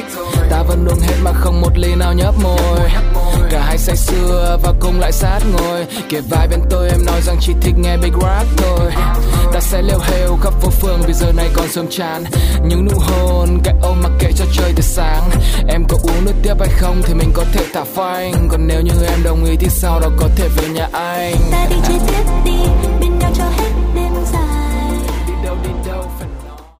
Ta vẫn uống hết mà không một ly nào nhấp môi. Cả hai say sưa và cùng lại sát ngồi. Kề vai bên tôi em nói rằng chỉ thích nghe big rap thôi. Ta sẽ leo heo khắp phố phường vì giờ này còn sớm chán. Những nụ hôn cái ôm mặc kệ cho trời từ sáng. Em có uống nước tiếp hay không thì mình có thể thả phanh. Còn nếu như em đồng ý thì sau đó có thể về nhà anh. Ta đi chơi tiếp đi bên nhau cho hết đêm dài. Đi đâu phải